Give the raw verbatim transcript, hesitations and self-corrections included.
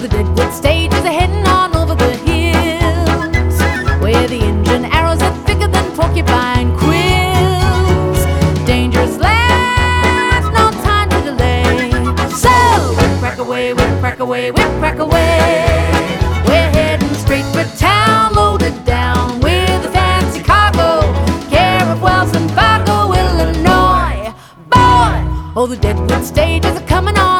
the Deadwood stage is heading on over the hills, where the engine arrows are thicker than porcupine quills. Dangerous land, no time to delay. So whip crack away, whip crack away, whip crack away. We're heading straight for town, loaded down with a fancy cargo, care of Wells and Fargo, Illinois. Boy, oh, the Deadwood stage is a coming on.